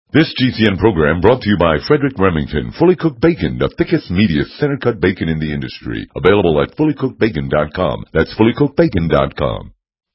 This GCN program brought to you by Frederick Remington, Fully Cooked Bacon, the thickest, meatiest, center-cut bacon in the industry. Available at fullycookedbacon.com. That's fullycookedbacon.com.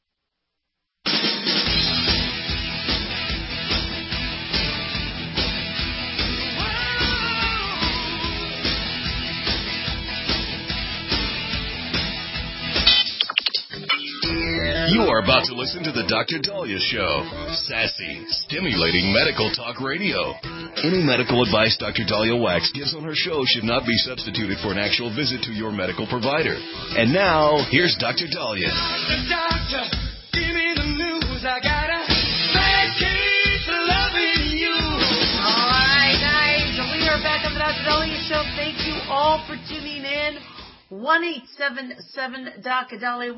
You are about to listen to the Dr. Daliah Show. Sassy, stimulating medical talk radio. Any medical advice Dr. Daliah Wax gives on her show should not be substituted for an actual visit to your medical provider. And now, here's Dr. Daliah. Doctor, give me the news. I got a bad case of loving you. All right, guys. We are back on the Dr. Daliah Show. Thank you all for tuning in. 1-877-DOC-DALI,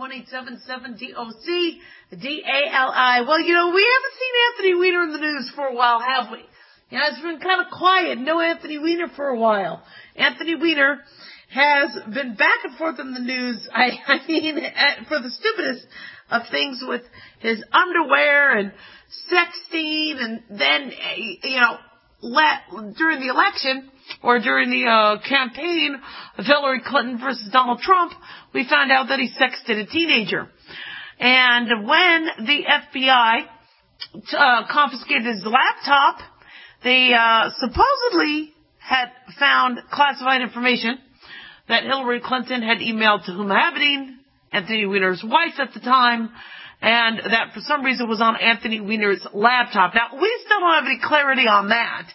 1-877-DOC-DALI. Well, we haven't seen Anthony Weiner in the news for a while, have we? It's been kind of quiet. No Anthony Weiner for a while. Anthony Weiner has been back and forth in the news, I mean, for the stupidest of things with his underwear and sexting, and then, during the election, or during the campaign of Hillary Clinton versus Donald Trump, we found out that he sexted a teenager. And when the FBI confiscated his laptop, they supposedly had found classified information that Hillary Clinton had emailed to Huma Abedin, Anthony Weiner's wife at the time, and that for some reason was on Anthony Weiner's laptop. Now, we still don't have any clarity on that.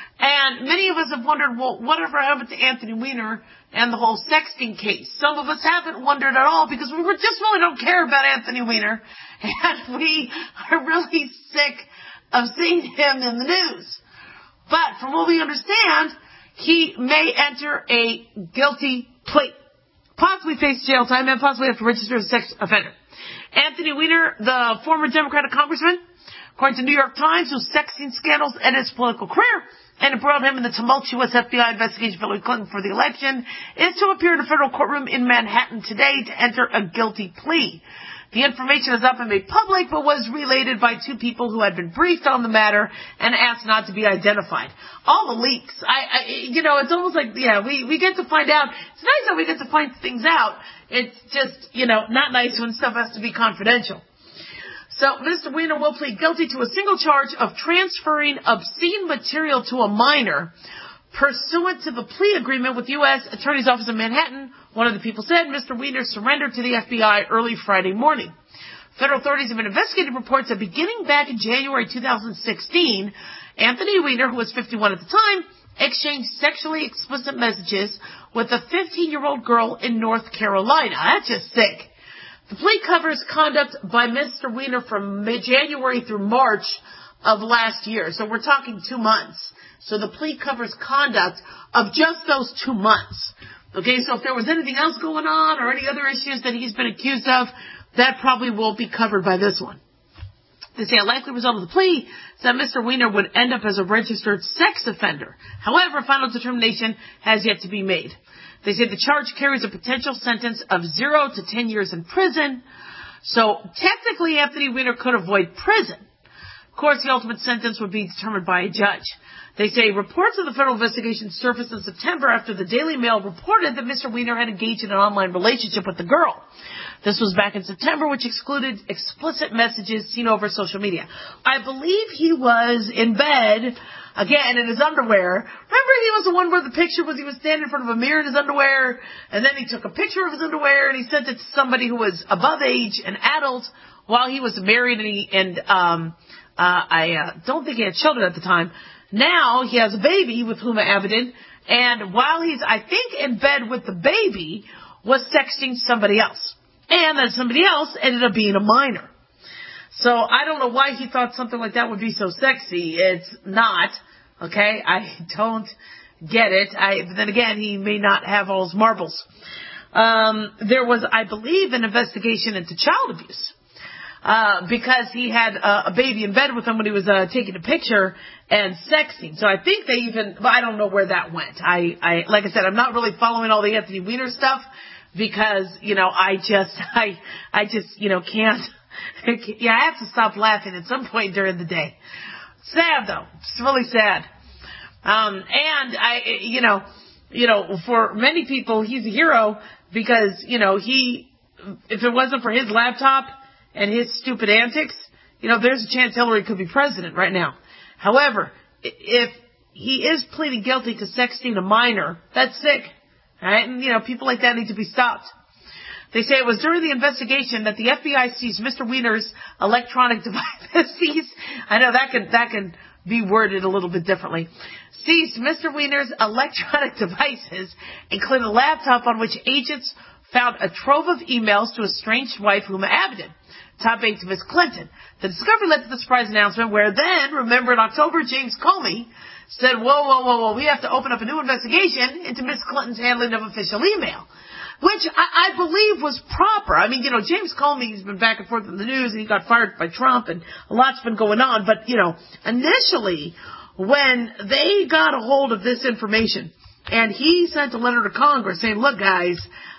And many of us have wondered, well, whatever happened to Anthony Weiner and the whole sexting case? Some of us haven't wondered at all because we just really don't care about Anthony Weiner. And we are really sick of seeing him in the news. But from what we understand, he may enter a guilty plea, possibly face jail time, and possibly have to register as a sex offender. Anthony Weiner, the former Democratic congressman, according to New York Times, whose sexting scandals ended his political career and embroiled him in the tumultuous FBI investigation of Hillary Clinton for the election, is to appear in a federal courtroom in Manhattan today to enter a guilty plea. The information has not been made public, but was related by two people who had been briefed on the matter and asked not to be identified. All the leaks. It's almost like, we get to find out. It's nice that we get to find things out. It's just, not nice when stuff has to be confidential. So Mr. Weiner will plead guilty to a single charge of transferring obscene material to a minor pursuant to the plea agreement with U.S. Attorney's Office in Manhattan. One of the people said Mr. Weiner surrendered to the FBI early Friday morning. Federal authorities have been investigating reports that beginning back in January 2016, Anthony Weiner, who was 51 at the time, exchanged sexually explicit messages with a 15-year-old girl in North Carolina. That's just sick. The plea covers conduct by Mr. Weiner from January through March of last year. So we're talking 2 months. So the plea covers conduct of just those 2 months. Okay, so if there was anything else going on or any other issues that he's been accused of, that probably won't be covered by this one. They say a likely result of the plea is that Mr. Weiner would end up as a registered sex offender. However, final determination has yet to be made. They say the charge carries a potential sentence of 0 to 10 years in prison. So technically, Anthony Weiner could avoid prison. Of course, the ultimate sentence would be determined by a judge. They say reports of the federal investigation surfaced in September after the Daily Mail reported that Mr. Weiner had engaged in an online relationship with the girl. This was back in September, which excluded explicit messages seen over social media. I believe he was in bed, again, in his underwear. Remember, he was the one where the picture was he was standing in front of a mirror in his underwear, and then he took a picture of his underwear, and he sent it to somebody who was above age, an adult, while he was married, I don't think he had children at the time. Now he has a baby with Huma Abedin, and while he's, I think, in bed with the baby, was sexting somebody else. And then somebody else ended up being a minor. So I don't know why he thought something like that would be so sexy. It's not. Okay? I don't get it. But then again, he may not have all his marbles. There was, I believe, an investigation into child abuse. Because he had a baby in bed with him when he was taking a picture and sexting. So I think they even, but I don't know where that went. I like I said, I'm not really following all the Anthony Weiner stuff because, I just, can't, I have to stop laughing at some point during the day. Sad, though. It's really sad. And for many people, he's a hero because, if it wasn't for his laptop and his stupid antics, there's a chance Hillary could be president right now. However, if he is pleading guilty to sexting a minor, that's sick. Right? And, people like that need to be stopped. They say it was during the investigation that the FBI seized Mr. Weiner's electronic devices. I know that can be worded a little bit differently. Seized Mr. Weiner's electronic devices, including a laptop on which agents found a trove of emails to estranged wife Huma Abedin, top aide to Ms. Clinton. The discovery led to the surprise announcement where then, remember in October, James Comey said, whoa, we have to open up a new investigation into Ms. Clinton's handling of official email, which I believe was proper. I mean, James Comey's been back and forth in the news, and he got fired by Trump, and a lot's been going on. But, initially, when they got a hold of this information, and he sent a letter to Congress saying, look, guys,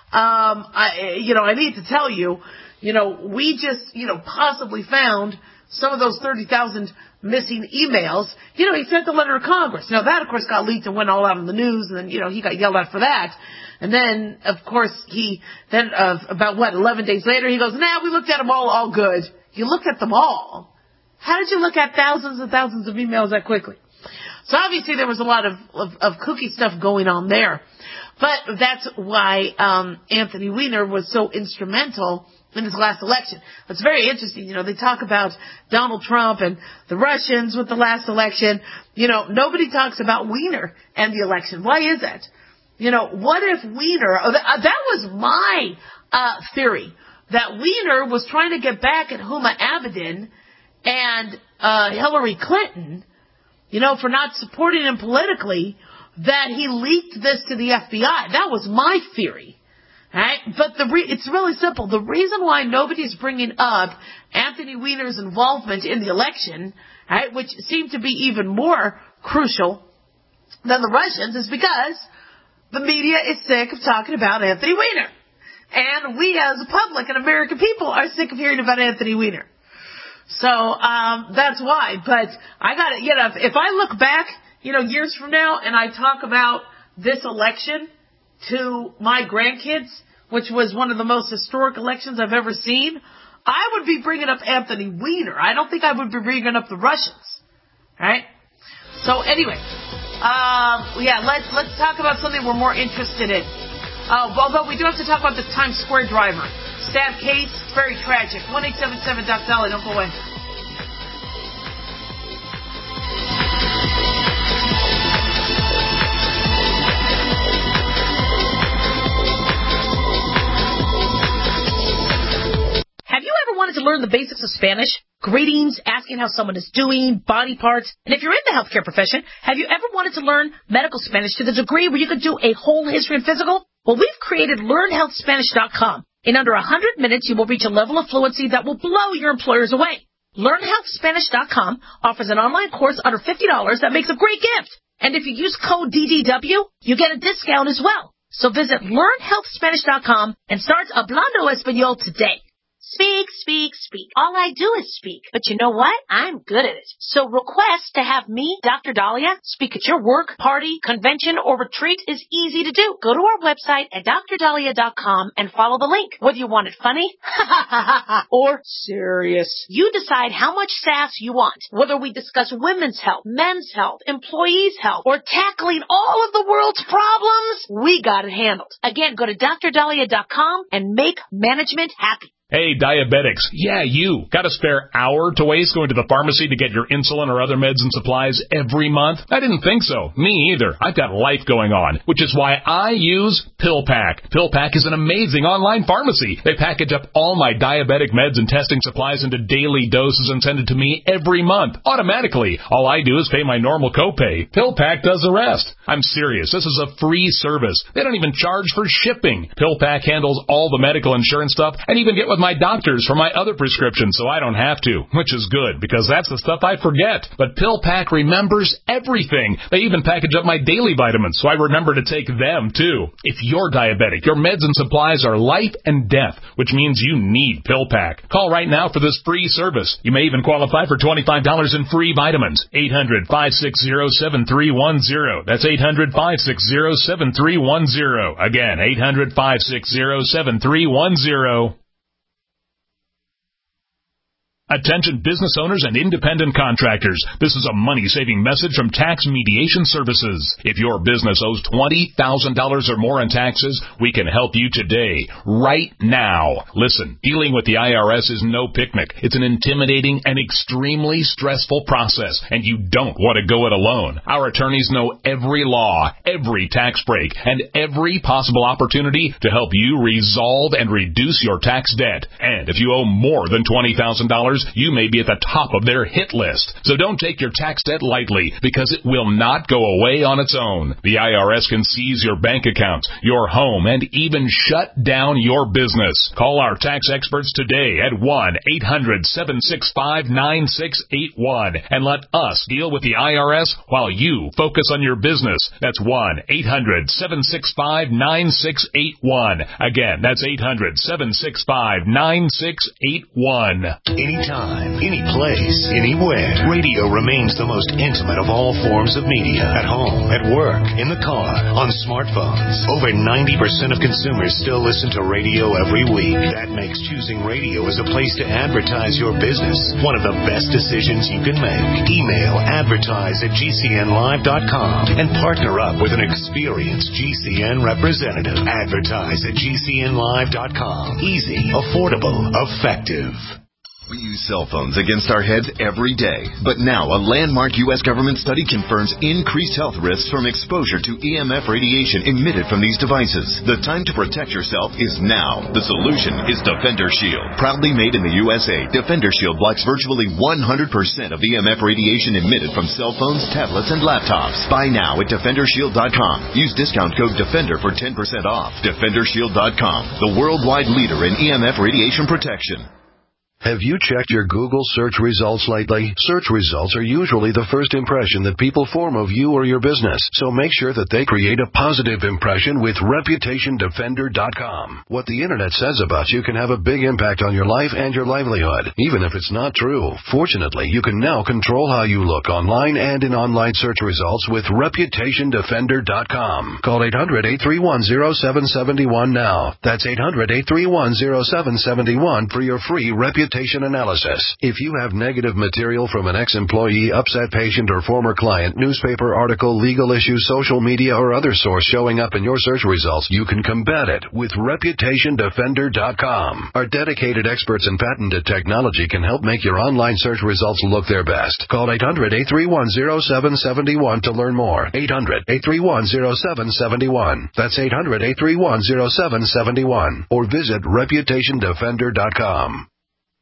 I need to tell you, we just, possibly found some of those 30,000 missing emails. He sent the letter to Congress. Now, that, of course, got leaked and went all out in the news, and then, he got yelled at for that. And then, of course, about 11 days later, he goes, we looked at them all good. You looked at them all? How did you look at thousands and thousands of emails that quickly? So obviously there was a lot of kooky stuff going on there. But that's why, Anthony Weiner was so instrumental in this last election. It's very interesting. They talk about Donald Trump and the Russians with the last election. Nobody talks about Weiner and the election. Why is that? What if Weiner, that was my theory, that Weiner was trying to get back at Huma Abedin and Hillary Clinton, for not supporting him politically, that he leaked this to the FBI. That was my theory. Right? But it's really simple. The reason why nobody's bringing up Anthony Weiner's involvement in the election, right, which seemed to be even more crucial than the Russians, is because the media is sick of talking about Anthony Weiner. And we as a public and American people are sick of hearing about Anthony Weiner. So, that's why. But I gotta, if I look back, years from now and I talk about this election to my grandkids, which was one of the most historic elections I've ever seen, I would be bringing up Anthony Weiner. I don't think I would be bringing up the Russians. Right? So anyway, let's talk about something we're more interested in. Although we do have to talk about this Times Square driver. Sad case, very tragic. 1-877-DOC-DOLLY, don't go away. Have you ever wanted to learn the basics of Spanish? Greetings, asking how someone is doing, body parts. And if you're in the healthcare profession, have you ever wanted to learn medical Spanish to the degree where you could do a whole history and physical? Well, we've created LearnHealthSpanish.com. In under 100 minutes, you will reach a level of fluency that will blow your employers away. LearnHealthSpanish.com offers an online course under $50 that makes a great gift. And if you use code DDW, you get a discount as well. So visit LearnHealthSpanish.com and start Hablando Español today. Speak, speak, speak. All I do is speak. But you know what? I'm good at it. So request to have me, Dr. Dahlia, speak at your work, party, convention, or retreat is easy to do. Go to our website at drdahlia.com and follow the link. Whether you want it funny or serious, you decide how much sass you want. Whether we discuss women's health, men's health, employees' health, or tackling all of the world's problems, we got it handled. Again, go to drdahlia.com and make management happy. Hey, diabetics. Yeah, you. Got a spare hour to waste going to the pharmacy to get your insulin or other meds and supplies every month? I didn't think so. Me either. I've got life going on, which is why I use PillPack. PillPack is an amazing online pharmacy. They package up all my diabetic meds and testing supplies into daily doses and send it to me every month, automatically. All I do is pay my normal copay. PillPack does the rest. I'm serious. This is a free service. They don't even charge for shipping. PillPack handles all the medical insurance stuff and even get with my doctors for my other prescriptions so I don't have to, which is good because that's the stuff I forget. But PillPack remembers everything. They even package up my daily vitamins so I remember to take them too. If you're diabetic, your meds and supplies are life and death, which means you need PillPack. Call right now for this free service. You may even qualify for $25 in free vitamins. 800-560-7310. That's 800-560-7310. Again, 800-560-7310. Attention business owners and independent contractors. This is a money-saving message from Tax Mediation Services. If your business owes $20,000 or more in taxes, we can help you today, right now. Listen, dealing with the IRS is no picnic. It's an intimidating and extremely stressful process, and you don't want to go it alone. Our attorneys know every law, every tax break, and every possible opportunity to help you resolve and reduce your tax debt. And if you owe more than $20,000, you may be at the top of their hit list. So don't take your tax debt lightly, because it will not go away on its own. The IRS can seize your bank accounts, your home, and even shut down your business. Call our tax experts today at 1-800-765-9681 and let us deal with the IRS while you focus on your business. That's 1-800-765-9681. Again, that's 800-765-9681. Anytime, any place, anywhere. Radio remains the most intimate of all forms of media. At home, at work, in the car, on smartphones. Over 90% of consumers still listen to radio every week. That makes choosing radio as a place to advertise your business one of the best decisions you can make. Email advertise@gcnlive.com and partner up with an experienced GCN representative. Advertise at gcnlive.com. Easy, affordable, effective. We use cell phones against our heads every day. But now a landmark U.S. government study confirms increased health risks from exposure to EMF radiation emitted from these devices. The time to protect yourself is now. The solution is Defender Shield. Proudly made in the USA, Defender Shield blocks virtually 100% of EMF radiation emitted from cell phones, tablets, and laptops. Buy now at DefenderShield.com. Use discount code DEFENDER for 10% off. DefenderShield.com, the worldwide leader in EMF radiation protection. Have you checked your Google search results lately? Search results are usually the first impression that people form of you or your business, so make sure that they create a positive impression with ReputationDefender.com. What the Internet says about you can have a big impact on your life and your livelihood, even if it's not true. Fortunately, you can now control how you look online and in online search results with ReputationDefender.com. Call 800-831-0771 now. That's 800-831-0771 for your free reputation analysis. If you have negative material from an ex-employee, upset patient, or former client, newspaper article, legal issue, social media, or other source showing up in your search results, you can combat it with ReputationDefender.com. Our dedicated experts in patented technology can help make your online search results look their best. Call 800-831-0771 to learn more. 800-831-0771. That's 800-831-0771. Or visit ReputationDefender.com.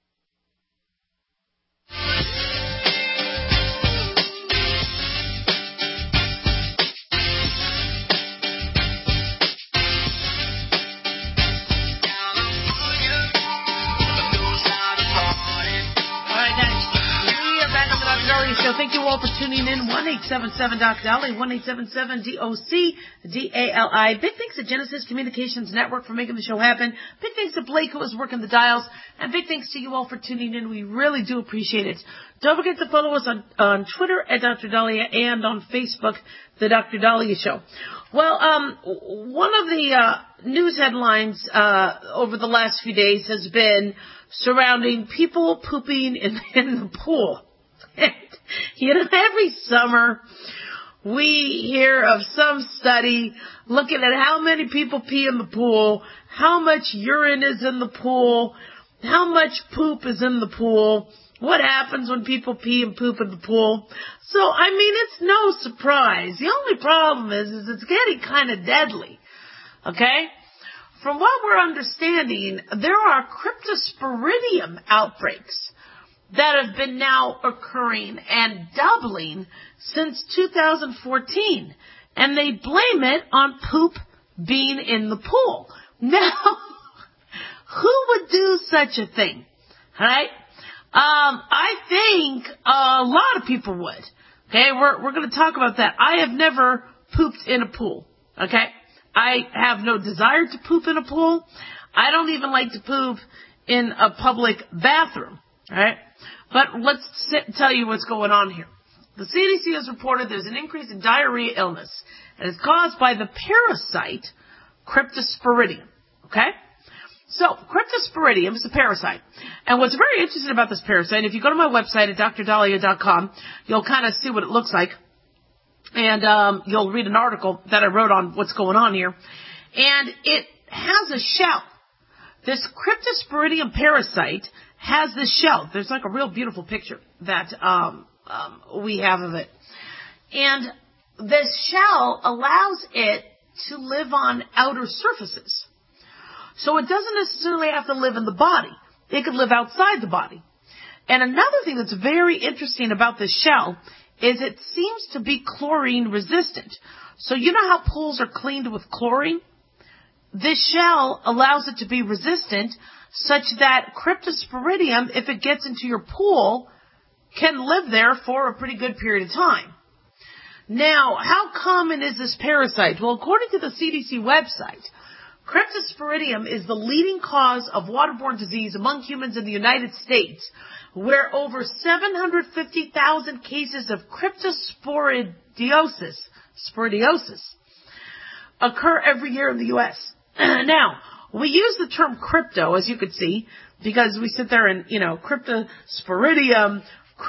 So thank you all for tuning in. 1-877-DOC-DALI, 1-877-DOC-DALI. Big thanks to Genesis Communications Network for making the show happen. Big thanks to Blake, who was working the dials. And big thanks to you all for tuning in. We really do appreciate it. Don't forget to follow us on Twitter at Dr. Dahlia and on Facebook, The Dr. Dahlia Show. Well, one of the news headlines over the last few days has been surrounding people pooping in the pool. You know, every summer we hear of some study looking at how many people pee in the pool, how much urine is in the pool, how much poop is in the pool, what happens when people pee and poop in the pool. So, I mean, it's no surprise. The only problem is it's getting kind of deadly. Okay? From what we're understanding, there are cryptosporidium outbreaks that have been now occurring and doubling since 2014. And they blame it on poop being in the pool. Now, Who would do such a thing? Right? I think a lot of people would. Okay, we're going to talk about that. I have never pooped in a pool. Okay, I have no desire to poop in a pool. I don't even like to poop in a public bathroom. All right, but let's tell you what's going on here. The CDC has reported there's an increase in diarrhea illness, and it's caused by the parasite Cryptosporidium. Okay? So, Cryptosporidium is a parasite. And what's very interesting about this parasite, if you go to my website at drdahlia.com, you'll kind of see what it looks like. And you'll read an article that I wrote on what's going on here. And it has a shell. This Cryptosporidium parasite has this shell. There's like a real beautiful picture that we have of it. And this shell allows it to live on outer surfaces. So it doesn't necessarily have to live in the body. It could live outside the body. And another thing that's very interesting about this shell is it seems to be chlorine resistant. So you know how pools are cleaned with chlorine? This shell allows it to be resistant such that Cryptosporidium, if it gets into your pool, can live there for a pretty good period of time. Now, how common is this parasite? Well, according to the CDC website, Cryptosporidium is the leading cause of waterborne disease among humans in the United States, where over 750,000 cases of cryptosporidiosis occur every year in the U.S. Now, we use the term crypto, as you could see, because we sit there and, Cryptosporidium,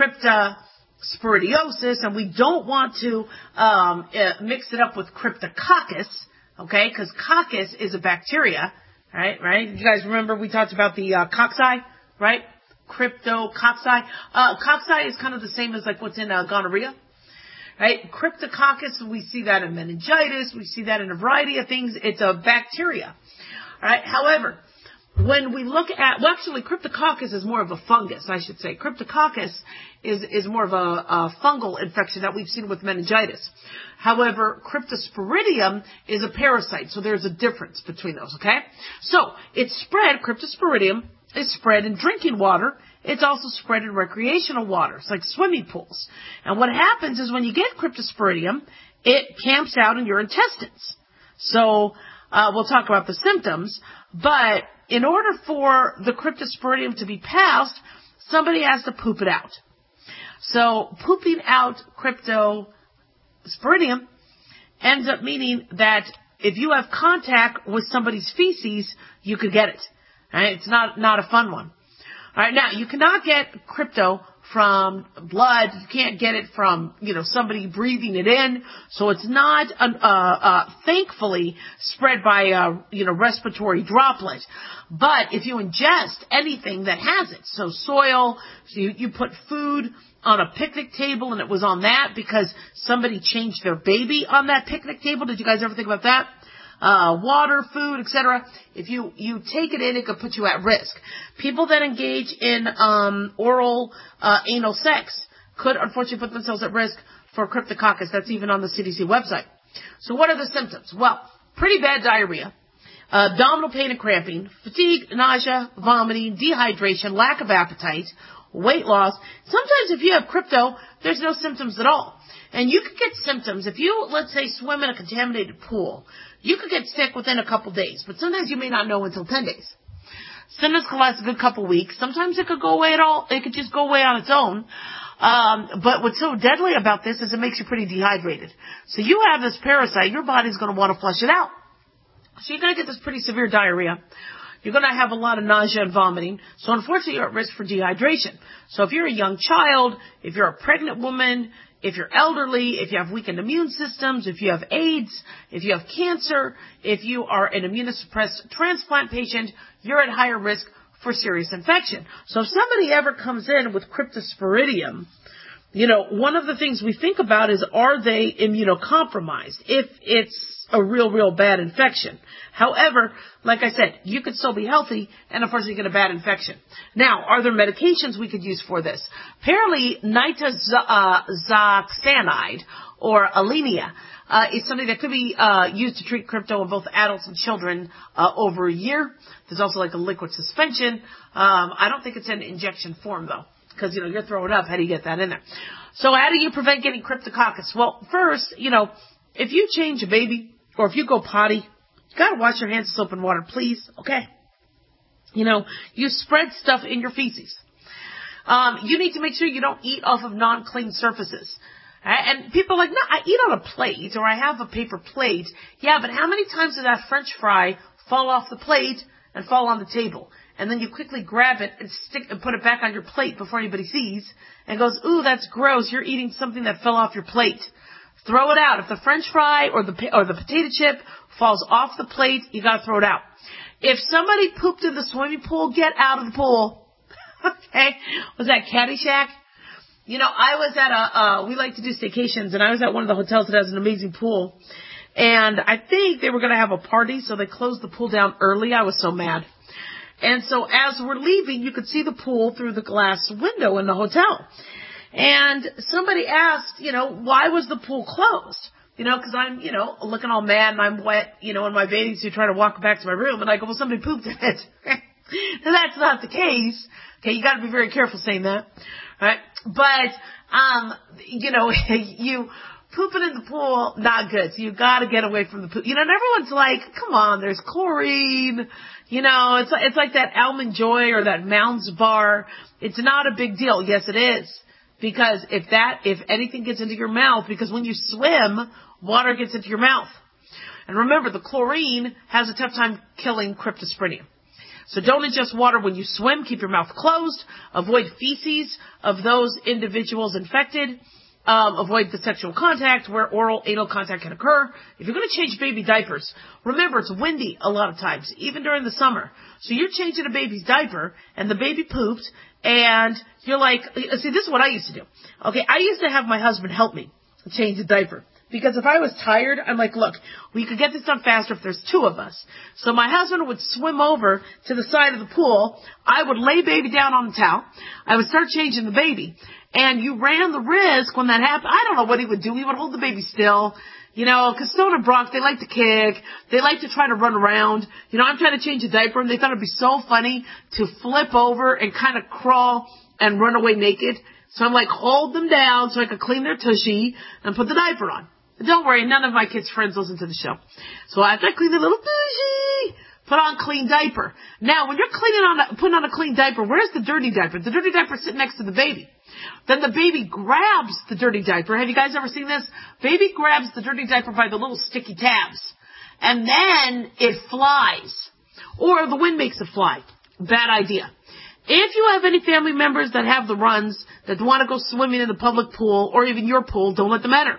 cryptosporidiosis, and we don't want to mix it up with Cryptococcus, okay, because coccus is a bacteria, right? You guys remember we talked about the cocci, right? Cryptococci. Cocci is kind of the same as like what's in gonorrhea, right? Cryptococcus, we see that in meningitis, we see that in a variety of things. It's a bacteria, all right? However, when we look at, well, actually, Cryptococcus is more of a fungus, I should say. Cryptococcus is more of a fungal infection that we've seen with meningitis. However, Cryptosporidium is a parasite, so there's a difference between those, okay? So, it's spread, Cryptosporidium is spread in drinking water. It's also spread in recreational waters, like swimming pools. And what happens is when you get Cryptosporidium, it camps out in your intestines. So, we'll talk about the symptoms, but in order for the Cryptosporidium to be passed, somebody has to poop it out. So pooping out Cryptosporidium ends up meaning that if you have contact with somebody's feces, you could get it. Right? It's not a fun one. All right, now you cannot get crypto from blood. You can't get it from, somebody breathing it in. So it's not, thankfully, spread by respiratory droplet. But if you ingest anything that has it, so soil, so you put food on a picnic table and it was on that because somebody changed their baby on that picnic table. Did you guys ever think about that? Water, food, etc. If you take it in, it could put you at risk. People that engage in oral anal sex could unfortunately put themselves at risk for Cryptococcus. That's even on the CDC website. So what are the symptoms? Well, pretty bad diarrhea, abdominal pain and cramping, fatigue, nausea, vomiting, dehydration, lack of appetite, weight loss. Sometimes if you have crypto, there's no symptoms at all. And you could get symptoms if you, let's say, swim in a contaminated pool. You could get sick within a couple days, but sometimes you may not know until 10 days. Symptoms can last a good couple weeks. Sometimes it could go away at all. It could just go away on its own. But what's so deadly about this is it makes you pretty dehydrated. So you have this parasite, your body's going to want to flush it out. So you're going to get this pretty severe diarrhea. You're going to have a lot of nausea and vomiting. So unfortunately, you're at risk for dehydration. So if you're a young child, if you're a pregnant woman, if you're elderly, if you have weakened immune systems, if you have AIDS, if you have cancer, if you are an immunosuppressed transplant patient, you're at higher risk for serious infection. So if somebody ever comes in with Cryptosporidium, one of the things we think about is, are they immunocompromised if it's a real bad infection? However, like I said, you could still be healthy and unfortunately get a bad infection. Now, are there medications we could use for this? Apparently, nitazoxanide or Alenia. It's something that could be used to treat crypto in both adults and children over a year. There's also like a liquid suspension. I don't think it's in injection form though, because you're throwing up. How do you get that in there? So how do you prevent getting cryptococcus? Well, first, if you change a baby or if you go potty, you gotta wash your hands with soap and water, please. Okay. You spread stuff in your feces. You need to make sure you don't eat off of non-clean surfaces. And people are like, no, I eat on a plate or I have a paper plate. Yeah, but how many times did that French fry fall off the plate and fall on the table? And then you quickly grab it and put it back on your plate before anybody sees and goes, ooh, that's gross. You're eating something that fell off your plate. Throw it out. If the French fry or the potato chip falls off the plate, you gotta throw it out. If somebody pooped in the swimming pool, get out of the pool. Okay? Was that Caddyshack? I was at we like to do staycations, and I was at one of the hotels that has an amazing pool. And I think they were going to have a party, so they closed the pool down early. I was so mad. And so as we're leaving, you could see the pool through the glass window in the hotel. And somebody asked, why was the pool closed? Because I'm, looking all mad and I'm wet, in my bathing suit trying to walk back to my room. And I go, well, somebody pooped in it. And that's not the case. Okay, you got to be very careful saying that. Right? But, you pooping in the pool, not good. So you got to get away from the poop. And everyone's like, come on, there's chlorine. It's like that Almond Joy or that Mounds bar. It's not a big deal. Yes, it is. Because if anything gets into your mouth, because when you swim, water gets into your mouth. And remember, the chlorine has a tough time killing cryptosporidium. So don't ingest water when you swim. Keep your mouth closed. Avoid feces of those individuals infected. Avoid the sexual contact where oral, anal contact can occur. If you're going to change baby diapers, remember it's windy a lot of times, even during the summer. So you're changing a baby's diaper and the baby pooped and you're like, see, this is what I used to do. Okay, I used to have my husband help me change the diaper. Because if I was tired, I'm like, look, we could get this done faster if there's two of us. So my husband would swim over to the side of the pool. I would lay baby down on the towel. I would start changing the baby. And you ran the risk when that happened. I don't know what he would do. He would hold the baby still. Because Stone and Brock, they like to kick. They like to try to run around. I'm trying to change a diaper, and they thought it'd be so funny to flip over and kind of crawl and run away naked. So I'm like, hold them down so I could clean their tushy and put the diaper on. Don't worry, none of my kids' friends listen to the show. So after I clean the little tushy, put on clean diaper. Now, when you're putting on a clean diaper, where's the dirty diaper? The dirty diaper is sitting next to the baby. Then the baby grabs the dirty diaper. Have you guys ever seen this? Baby grabs the dirty diaper by the little sticky tabs. And then it flies. Or the wind makes it fly. Bad idea. If you have any family members that have the runs, that want to go swimming in the public pool, or even your pool, don't let them enter.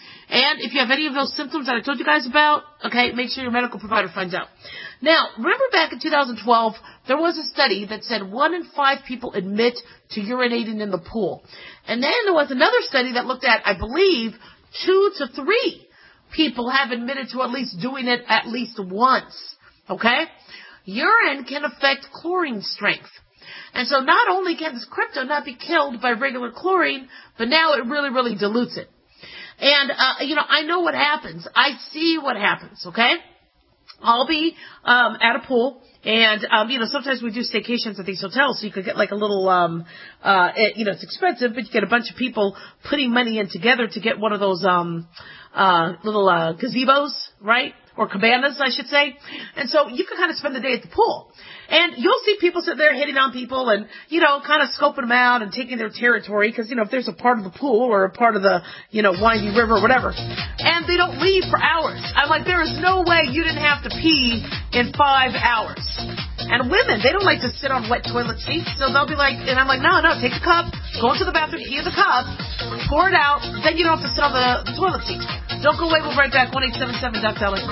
And if you have any of those symptoms that I told you guys about, okay, make sure your medical provider finds out. Now, remember back in 2012, there was a study that said 1 in 5 people admit to urinating in the pool. And then there was another study that looked at, I believe, 2 to 3 people have admitted to at least doing it at least once. Okay? Urine can affect chlorine strength. And so not only can this crypto not be killed by regular chlorine, but now it really, really dilutes it. And, I know what happens. I see what happens, okay? I'll be at a pool, and, sometimes we do staycations at these hotels, so you could get like a little, it's expensive, but you get a bunch of people putting money in together to get one of those little gazebos, right? Or cabanas, I should say. And so you can kind of spend the day at the pool. And you'll see people sit there hitting on people and, kind of scoping them out and taking their territory because, if there's a part of the pool or a part of the, windy river or whatever. And they don't leave for hours. I'm like, there is no way you didn't have to pee in 5 hours. And women, they don't like to sit on wet toilet seats, so they'll be like, and I'm like, no, take the cup, go into the bathroom, pee in the cup, pour it out, then you don't have to sit on the toilet seat. Don't go away, we'll be right back, 1-877-DOC-DOLLAR.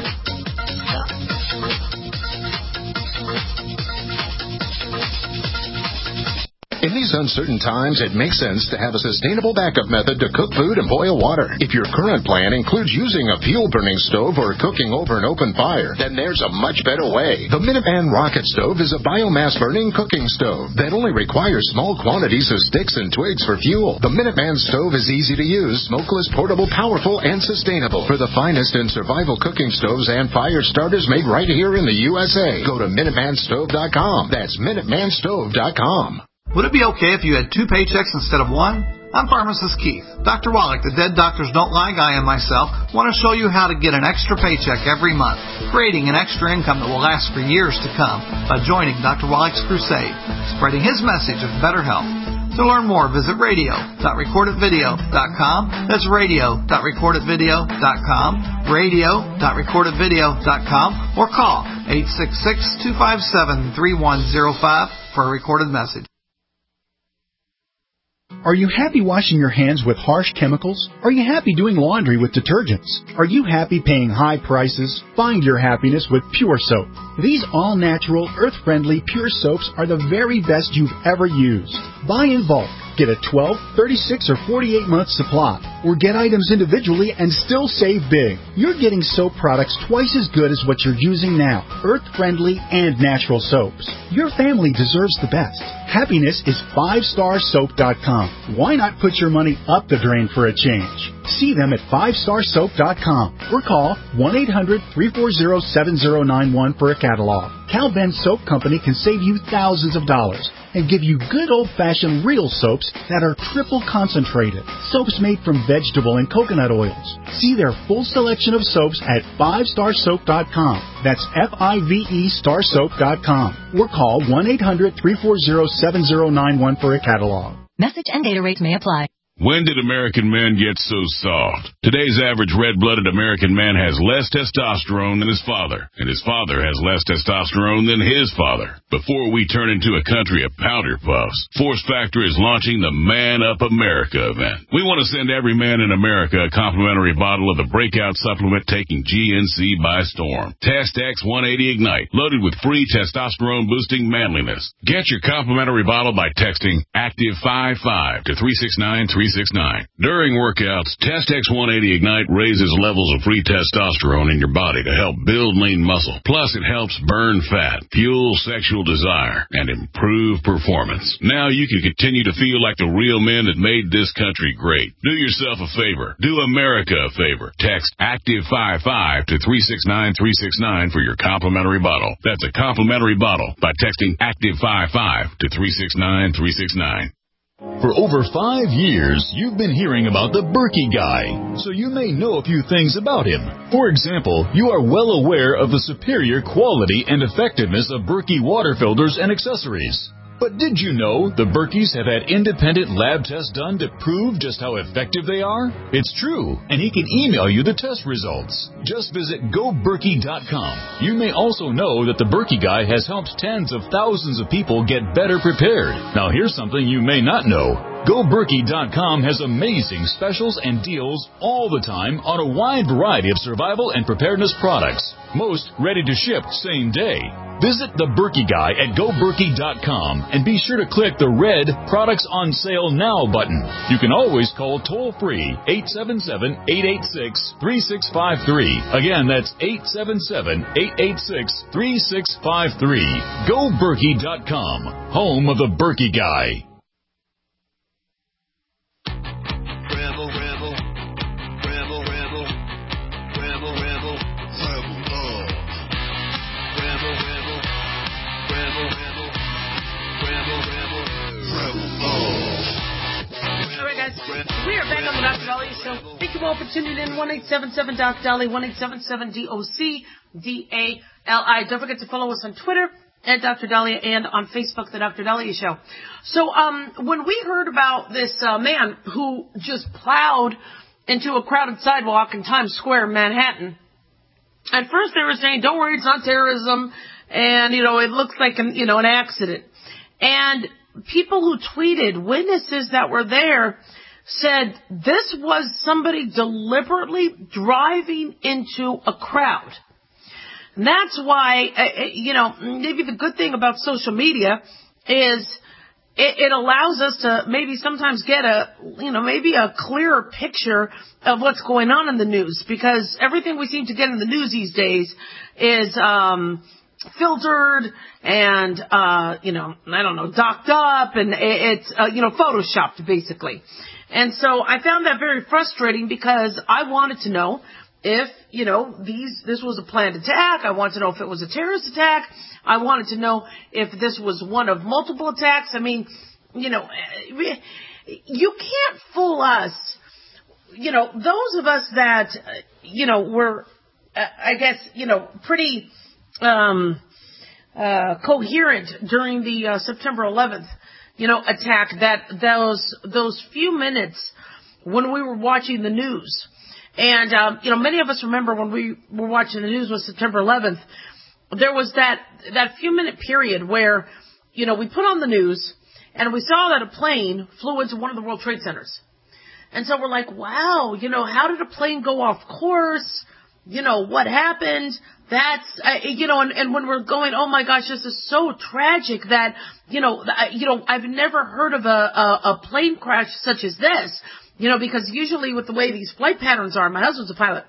In these these uncertain times, it makes sense to have a sustainable backup method to cook food and boil water. If your current plan includes using a fuel-burning stove or cooking over an open fire, then there's a much better way. The Minuteman Rocket Stove is a biomass-burning cooking stove that only requires small quantities of sticks and twigs for fuel. The Minuteman stove is easy to use, smokeless, portable, powerful, and sustainable. For the finest in survival cooking stoves and fire starters made right here in the USA, go to MinutemanStove.com. That's MinutemanStove.com. Would it be okay if you had 2 paychecks instead of 1? I'm Pharmacist Keith. Dr. Wallach, the Dead Doctors Don't Lie guy, and myself want to show you how to get an extra paycheck every month, creating an extra income that will last for years to come by joining Dr. Wallach's crusade, spreading his message of better health. To learn more, visit radio.recordedvideo.com. That's radio.recordedvideo.com, radio.recordedvideo.com, or call 866-257-3105 for a recorded message. Are you happy washing your hands with harsh chemicals? Are you happy doing laundry with detergents? Are you happy paying high prices? Find your happiness with Pure Soap. These all-natural, earth-friendly Pure Soaps are the very best you've ever used. Buy in bulk. Get a 12, 36, or 48-month supply. Or get items individually and still save big. You're getting soap products twice as good as what you're using now. Earth-friendly and natural soaps. Your family deserves the best. Happiness is 5starsoap.com. Why not put your money up the drain for a change? See them at 5starsoap.com or call 1-800-340-7091 for a catalog. Cal Ben Soap Company can save you thousands of dollars and give you good old-fashioned real soaps that are triple concentrated. Soaps made from vegetable and coconut oils. See their full selection of soaps at 5starsoap.com. That's F-I-V-E starsoap.com. Or call 1-800-340-7091 for a catalog. Message and data rates may apply. When did American men get so soft? Today's average red-blooded American man has less testosterone than his father, and his father has less testosterone than his father. Before we turn into a country of powder puffs, Force Factor is launching the Man Up America event. We want to send every man in America a complimentary bottle of the breakout supplement taking GNC by storm. Test X 180 Ignite, loaded with free testosterone-boosting manliness. Get your complimentary bottle by texting ACTIVE55 to 369-369. During workouts, Test X 180 Ignite raises levels of free testosterone in your body to help build lean muscle. Plus, it helps burn fat, fuel sexual desire, and improve performance. Now you can continue to feel like the real men that made this country great. Do yourself a favor. Do America a favor. Text ACTIVE55 to 369-369 for your complimentary bottle. That's a complimentary bottle by texting ACTIVE55 to 369-369. For over 5 years, you've been hearing about the Berkey Guy, so you may know a few things about him. For example, you are well aware of the superior quality and effectiveness of Berkey water filters and accessories. But did you know the Berkeys have had independent lab tests done to prove just how effective they are? It's true, and he can email you the test results. Just visit GoBerkey.com. You may also know that the Berkey Guy has helped tens of thousands of people get better prepared. Now here's something you may not know. GoBerkey.com has amazing specials and deals all the time on a wide variety of survival and preparedness products. Most ready to ship same day. Visit the Berkey Guy at GoBerkey.com and be sure to click the red Products on Sale Now button. You can always call toll-free 877-886-3653. Again, that's 877-886-3653. GoBerkey.com, home of the Berkey Guy. We are back on the Dr. Dahlia Show. Thank you all for tuning in. 1-877-Dr. 1-877-DOC-DALI. Don't forget to follow us on Twitter at Dr. Dahlia and on Facebook, The Dr. Dahlia Show. So when we heard about this man who just plowed into a crowded sidewalk in Times Square in Manhattan, at first they were saying, don't worry, it's not terrorism, and, it looks like an accident. And people who tweeted, witnesses that were there, said this was somebody deliberately driving into a crowd. And that's why, maybe the good thing about social media is it allows us to maybe sometimes get maybe a clearer picture of what's going on in the news, because everything we seem to get in the news these days is, filtered and, docked up, and it's, photoshopped basically. And so I found that very frustrating, because I wanted to know if, this was a planned attack. I wanted to know if it was a terrorist attack. I wanted to know if this was one of multiple attacks. I mean, you can't fool us. Those of us that, were, I guess, pretty, coherent during the, September 11th, attack, that those few minutes when we were watching the news. And, many of us remember when we were watching the news on September 11th, there was that few minute period where, we put on the news and we saw that a plane flew into one of the World Trade Centers. And so we're like, wow, how did a plane go off course? What happened? That's, and when we're going, oh my gosh, this is so tragic that, I've never heard of a plane crash such as this, because usually with the way these flight patterns are, my husband's a pilot,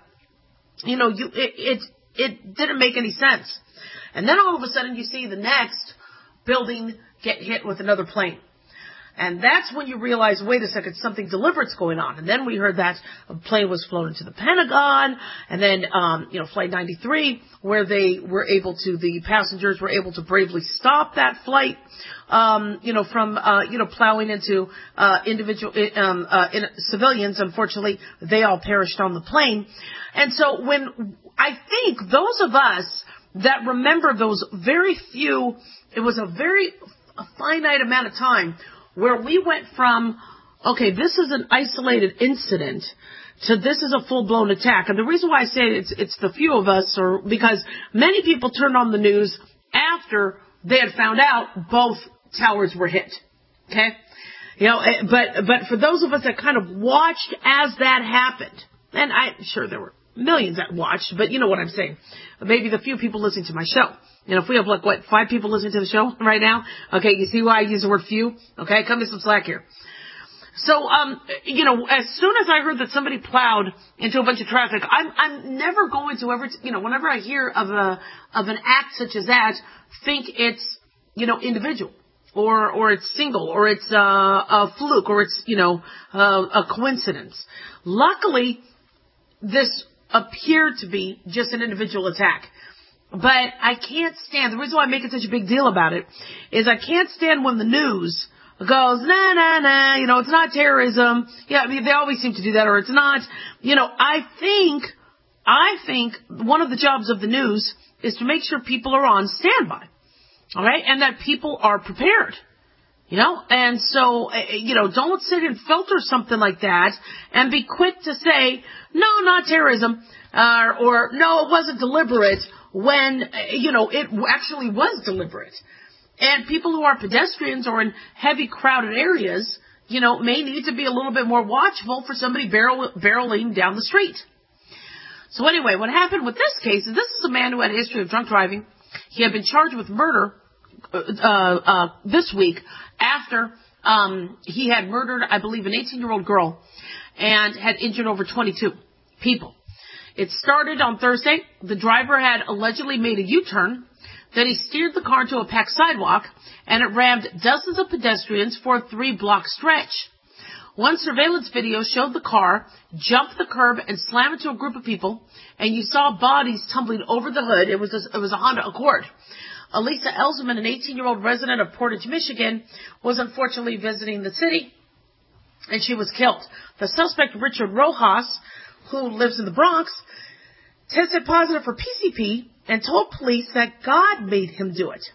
it didn't make any sense. And then all of a sudden you see the next building get hit with another plane. And that's when you realize, wait a second, something deliberate's going on. And then we heard that a plane was flown into the Pentagon, and then, Flight 93, where the passengers were able to bravely stop that flight, from plowing into, civilians. Unfortunately, they all perished on the plane. And so when I think those of us that remember those very few, it was a finite amount of time where we went from, okay, this is an isolated incident, to this is a full-blown attack. And the reason why I say it's the few of us, or because many people turned on the news after they had found out both towers were hit. Okay? But for those of us that kind of watched as that happened, and I'm sure there were millions that watched, but you know what I'm saying. Maybe the few people listening to my show. If we have 5 people listening to the show right now, okay, you see why I use the word few? Okay, cut me some slack here. So, as soon as I heard that somebody plowed into a bunch of traffic, I'm never going to ever, whenever I hear of an act such as that, think it's, individual, or it's single, or it's a fluke, or it's, a coincidence. Luckily, this appeared to be just an individual attack. But I can't stand, the reason why I'm making such a big deal about it is I can't stand when the news goes, nah, it's not terrorism. Yeah, I mean, they always seem to do that, or it's not. I think one of the jobs of the news is to make sure people are on standby. All right? And that people are prepared. And so, don't sit and filter something like that and be quick to say, no, not terrorism, or no, it wasn't deliberate, when, it actually was deliberate. And people who are pedestrians or in heavy crowded areas, may need to be a little bit more watchful for somebody barreling down the street. So anyway, what happened with this case is this is a man who had a history of drunk driving. He had been charged with murder, this week after, he had murdered, I believe, an 18-year-old girl and had injured over 22 people. It started on Thursday. The driver had allegedly made a U-turn. Then he steered the car into a packed sidewalk, and it rammed dozens of pedestrians for a 3-block stretch. One surveillance video showed the car jump the curb and slam into a group of people, and you saw bodies tumbling over the hood. It was a Honda Accord. Elisa Elzman, an 18-year-old resident of Portage, Michigan, was unfortunately visiting the city, and she was killed. The suspect, Richard Rojas, who lives in the Bronx, tested positive for PCP and told police that God made him do it.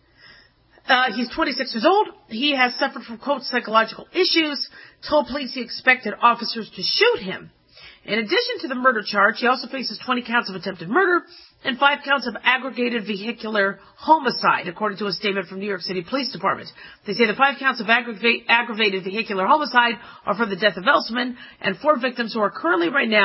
He's 26 years old. He has suffered from, quote, psychological issues, told police he expected officers to shoot him. In addition to the murder charge, he also faces 20 counts of attempted murder and 5 counts of aggravated vehicular homicide, according to a statement from New York City Police Department. They say the 5 counts of aggravated vehicular homicide are for the death of Elzman and 4 victims who are currently right now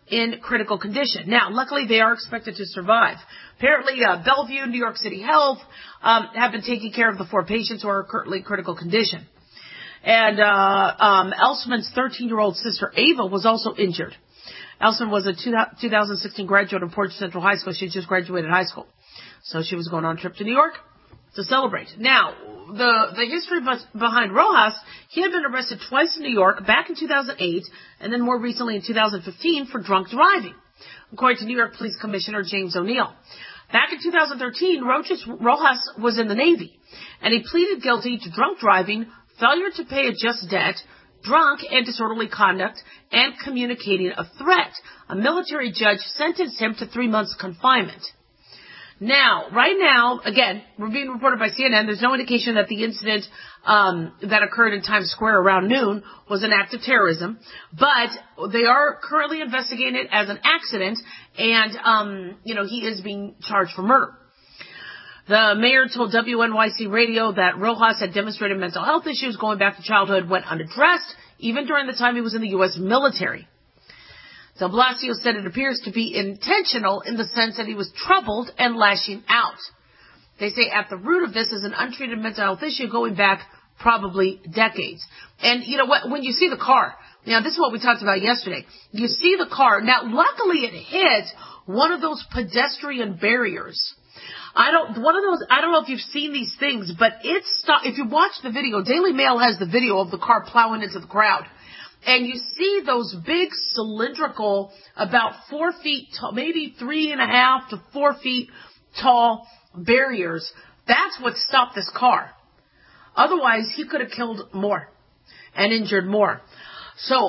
in critical condition. Now, luckily, they are expected to survive. Apparently, Bellevue, New York City Health have been taking care of the 4 patients who are currently in critical condition. And Elsman's 13-year-old sister, Ava, was also injured. Elsman was a 2016 graduate of Portage Central High School. She just graduated high school. So she was going on a trip to New York to celebrate. Now, the history behind Rojas, he had been arrested twice in New York, back in 2008, and then more recently in 2015 for drunk driving, according to New York Police Commissioner James O'Neill. Back in 2013, Rojas was in the Navy, and he pleaded guilty to drunk driving, failure to pay a just debt, drunk and disorderly conduct, and communicating a threat. A military judge sentenced him to 3 months confinement. Now, right now, again, we're being reported by CNN, there's no indication that the incident that occurred in Times Square around noon was an act of terrorism, but they are currently investigating it as an accident, and, he is being charged for murder. The mayor told WNYC Radio that Rojas had demonstrated mental health issues going back to childhood, went unaddressed, even during the time he was in the U.S. military. De Blasio said it appears to be intentional in the sense that he was troubled and lashing out. They say at the root of this is an untreated mental health issue going back probably decades. And you know what? When you see the car, now this is what we talked about yesterday. You see the car. Now, luckily it hit one of those pedestrian barriers. I don't know if you've seen these things, but if you watch the video, Daily Mail has the video of the car plowing into the crowd. And you see those big cylindrical, about 4 feet tall, maybe 3.5 to 4 feet tall barriers. That's what stopped this car. Otherwise, he could have killed more and injured more. So,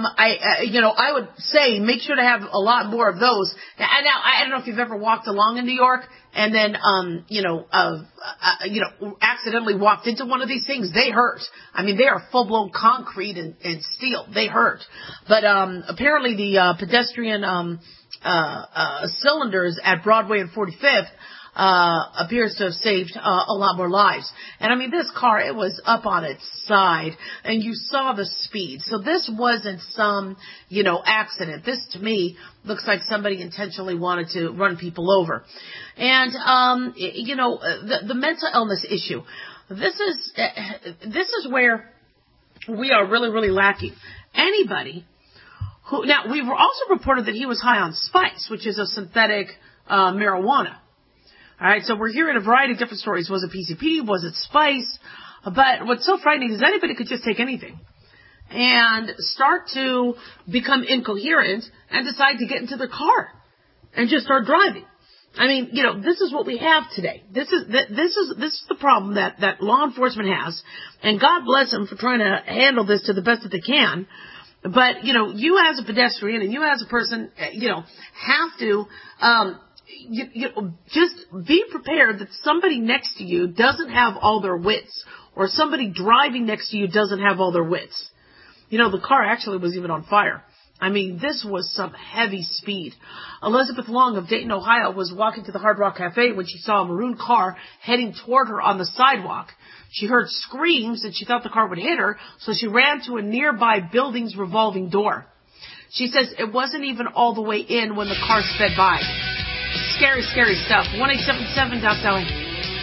I would say make sure to have a lot more of those. And now, I don't know if you've ever walked along in New York and then, accidentally walked into one of these things. They hurt. I mean, they are full-blown concrete and steel. They hurt. But, apparently the, pedestrian, cylinders at Broadway and 45th, appears to have saved a lot more lives. And I mean, this car, it was up on its side, and you saw the speed. So this wasn't some, accident. This, to me, looks like somebody intentionally wanted to run people over. And, the mental illness issue. This is where we are really, really lacking. Anybody who, now, we were also reported that he was high on spice, which is a synthetic, marijuana. All right, so we're hearing a variety of different stories. Was it PCP? Was it spice? But what's so frightening is anybody could just take anything and start to become incoherent and decide to get into their car and just start driving. I mean, this is what we have today. This is the problem that law enforcement has, and God bless them for trying to handle this to the best that they can. But you as a pedestrian and you as a person, have to. Just be prepared that somebody next to you doesn't have all their wits, or somebody driving next to you doesn't have all their wits. The car actually was even on fire. I mean, this was some heavy speed. Elizabeth Long of Dayton, Ohio, was walking to the Hard Rock Cafe when she saw a maroon car heading toward her on the sidewalk. She heard screams and she thought the car would hit her, so she ran to a nearby building's revolving door. She says it wasn't even all the way in when the car sped by. Scary, scary stuff. 1-877-DOC-DOLLY.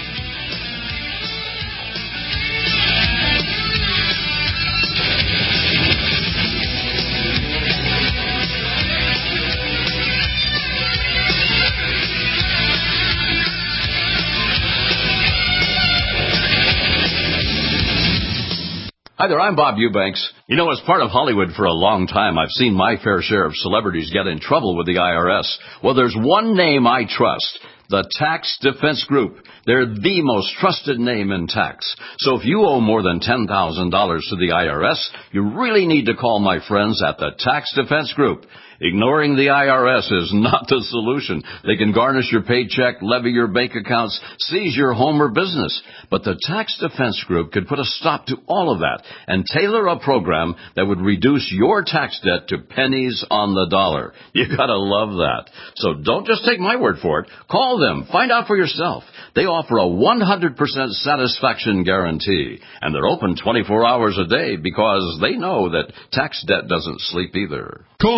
Hi there, I'm Bob Eubanks. As part of Hollywood for a long time, I've seen my fair share of celebrities get in trouble with the IRS. Well, there's one name I trust, the Tax Defense Group. They're the most trusted name in tax. So if you owe more than $10,000 to the IRS, you really need to call my friends at the Tax Defense Group. Ignoring the IRS is not the solution. They can garnish your paycheck, levy your bank accounts, seize your home or business. But the Tax Defense Group could put a stop to all of that and tailor a program that would reduce your tax debt to pennies on the dollar. You gotta love that. So don't just take my word for it. Call them. Find out for yourself. They offer a 100% satisfaction guarantee. And they're open 24 hours a day because they know that tax debt doesn't sleep either. Call now for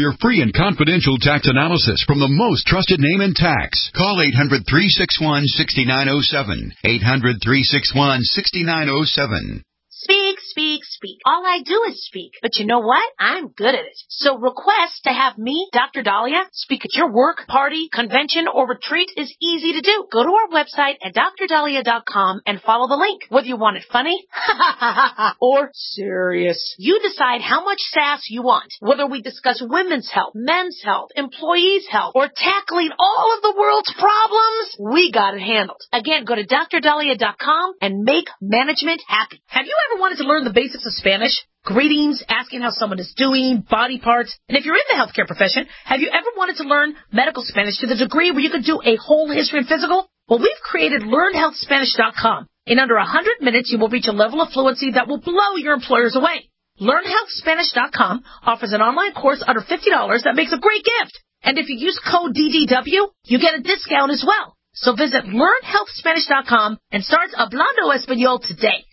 your free and confidential tax analysis from the most trusted name in tax. Call 800-361-6907. 800-361-6907. Speak, speak, speak. All I do is speak. But you know what? I'm good at it. So request to have me, Dr. Dahlia, speak at your work, party, convention, or retreat is easy to do. Go to our website at drdahlia.com and follow the link. Whether you want it funny or serious, you decide how much sass you want. Whether we discuss women's health, men's health, employees' health, or tackling all of the world's problems, we got it handled. Again, go to drdahlia.com and make management happy. Have you ever wanted to learn the basics of Spanish? Greetings, asking how someone is doing, body parts. And if you're in the healthcare profession, have you ever wanted to learn medical Spanish to the degree where you could do a whole history and physical? Well, we've created LearnHealthSpanish.com. In under 100 minutes, you will reach a level of fluency that will blow your employers away. LearnHealthSpanish.com offers an online course under $50 that makes a great gift. And if you use code DDW, you get a discount as well. So visit LearnHealthSpanish.com and start Hablando Español today.